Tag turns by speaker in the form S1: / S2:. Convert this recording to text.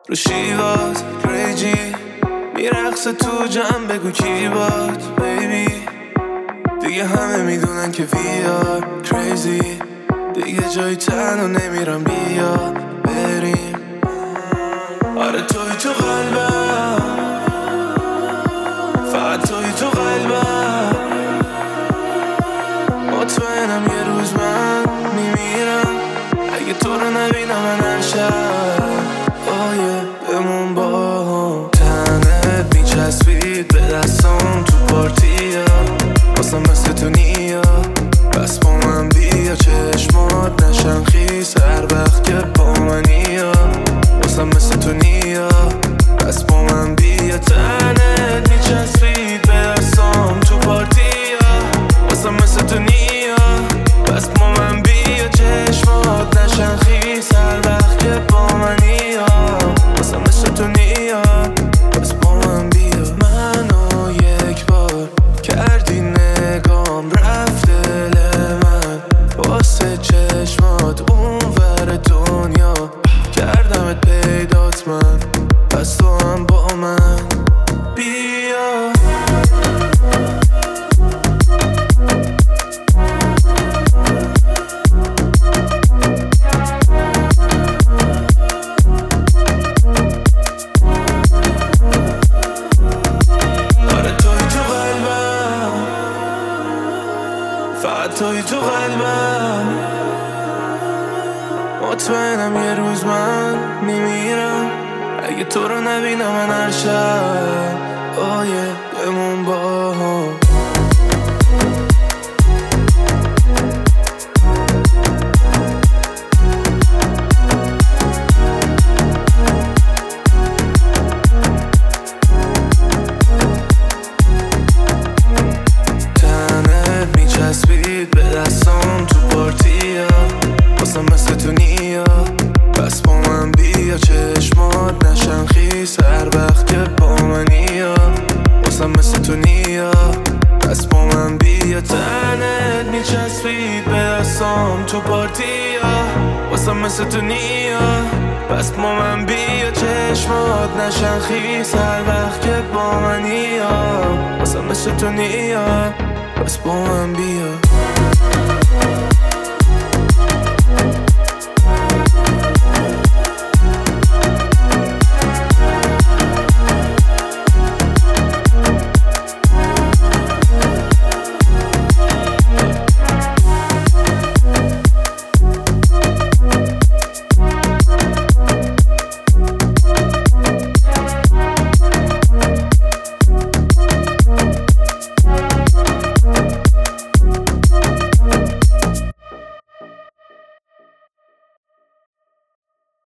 S1: رو شیوات ریجی میرقصه تو جمع، بگو کی باد بیبی. دیگه همه میدونن که ویار کریزی، دیگه جایی تنها نمیرم، بیا بریم. آره توی تو قلبم، فقط توی تو قلبم. مطمئنم یه روز من میمیرم اگه تو رو نبینم من هر شب. بمون با هم، تنت میچسبید به دستام تو پارتیا، واسم مثل تو نیا. بس با من بیا چشمات نشن خیس هر وقت که با منی، واسم مثل تو نیا. بس با من بیا، تنت میچسبید به دستام تو پارتیا، واسم مثل تو نیا. بس با من بیا چشمات نشن خیس هر وقت که با منی، واسم مثل تو نیا. بس با من بیا. منو یک بار کردی نگام، رفت دل من واسه چشمات اون ور دنیا. کردمت پیدات من، پس تو هم با من بیا. توی تو قلبم، مطمئنم یه روز من میمیرم اگه تو رو نبینم من هر شب. بمون با هم. چسبید به دستام تو پارتیا، واسم مثل تو نیا. بس با من بیا چشمات نشن خیس هر وقت که با منی، واسم مثل تو نیا. بس با من بیا، تنت میچسبید به دستام تو پارتیا، واسم مثل تو نیا. بس با من بیا چشمات نشن خیس هر وقت که با منی، واسم مثل تو نیا. بس با من بیا.